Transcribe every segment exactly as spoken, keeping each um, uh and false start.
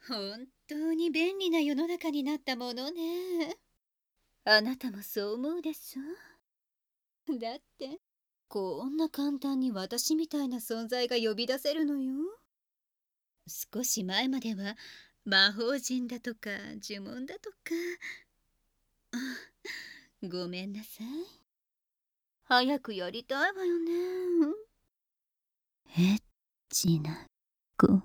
本当に便利な世の中になったものね。あなたもそう思うでしょ？だって、こんな簡単に私みたいな存在が呼び出せるのよ。少し前までは魔法陣だとか呪文だとか。あ、ごめんなさい。早くやりたいわよね。エッチなこと。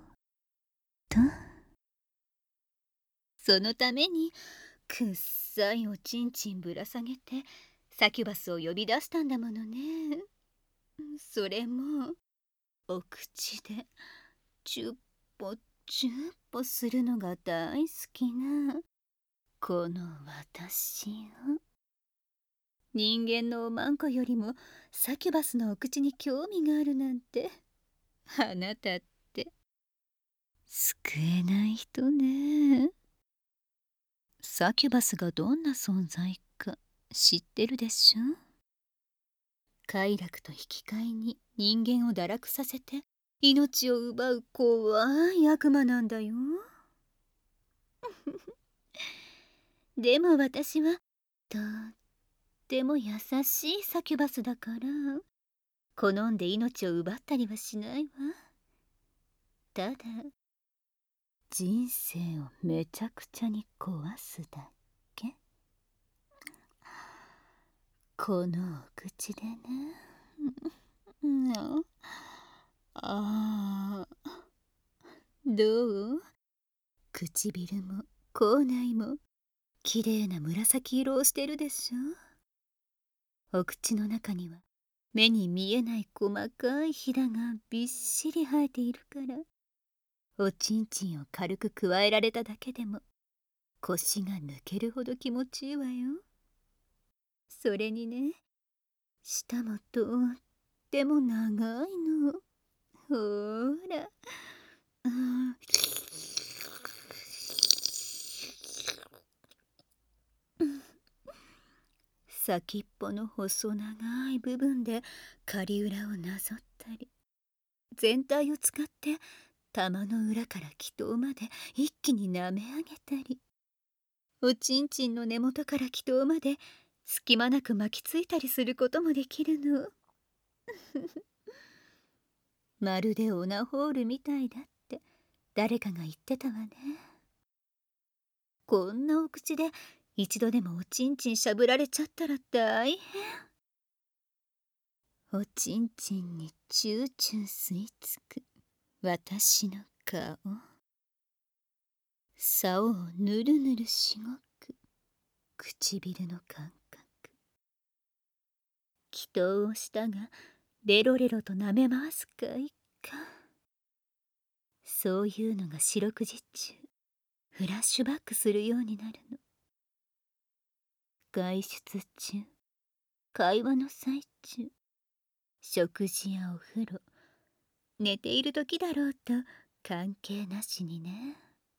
そのためにくっさいおちんちんぶら下げてサキュバスを呼び出したんだものね。それもお口でチュッポチュッポするのが大好きなこの私を。人間のおまんこよりもサキュバスのお口に興味があるなんて、あなたって救えない人ね。サキュバスがどんな存在か知ってるでしょ？快楽と引き換えに人間を堕落させて命を奪う怖い悪魔なんだよ。でも私はとっても優しいサキュバスだから好んで命を奪ったりはしないわ。ただ人生をめちゃくちゃに壊すだけ。このお口でね。うんああ、どう？唇も口内もきれいな紫色をしてるでしょ。お口の中には目に見えない細かいひだがびっしり生えているから、おちんちんを軽くくわえられただけでも腰が抜けるほど気持ちいいわよ。それにね、舌もとっても長いの。ほら、あ先っぽの細長い部分で狩裏をなぞったり、全体を使って玉の裏から気頭まで一気に舐め上げたり、おちんちんの根元から気頭まで隙間なく巻きついたりすることもできるの。まるでオナホールみたいだって誰かが言ってたわね。こんなお口で一度でもおちんちんしゃぶられちゃったら大変。おちんちんにチューチュー吸い付く私の顔、竿をぬるぬるしごく唇の感覚、祈祷をしたがレロレロと舐め回す快感、そういうのが四六時中フラッシュバックするようになるの。外出中、会話の最中、食事やお風呂、寝ている時だろうと関係なしにね。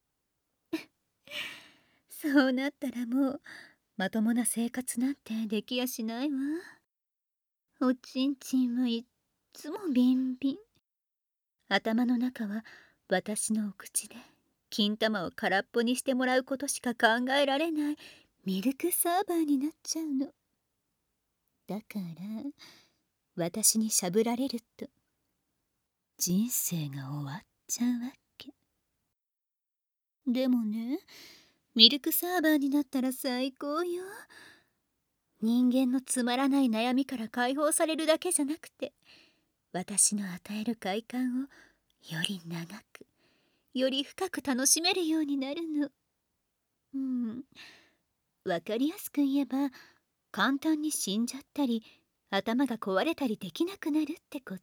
そうなったらもうまともな生活なんてできやしないわ。おちんちんはいっつもビンビン。頭の中は私のお口で金玉を空っぽにしてもらうことしか考えられないミルクサーバーになっちゃうの。だから私にしゃぶられると人生が終わっちゃうわけ。でもね、ミルクサーバーになったら最高よ。人間のつまらない悩みから解放されるだけじゃなくて、私の与える快感をより長くより深く楽しめるようになるの。うん、わかりやすく言えば簡単に死んじゃったり頭が壊れたりできなくなるってこと。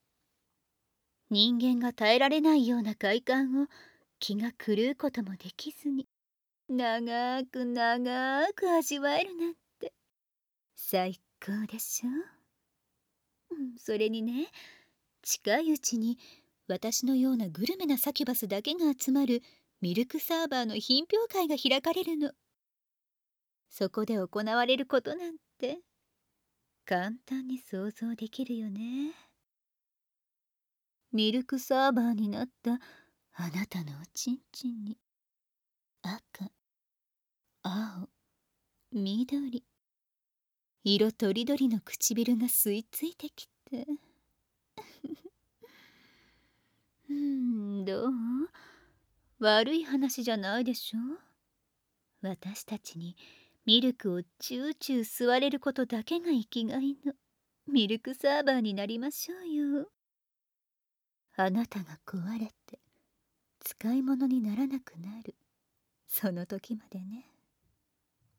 人間が耐えられないような快感を気が狂うこともできずに長く長く味わえるなんて最高でしょ。うん、それにね、近いうちに私のようなグルメなサキュバスだけが集まるミルクサーバーの品評会が開かれるの。そこで行われることなんて簡単に想像できるよね。ミルクサーバーになったあなたのおちんちんに赤、青、緑、色とりどりの唇が吸い付いてきてうーん、どう？悪い話じゃないでしょ。私たちにミルクをチューチュー吸われることだけが生きがいのミルクサーバーになりましょうよ。あなたが壊れて使い物にならなくなるその時までね。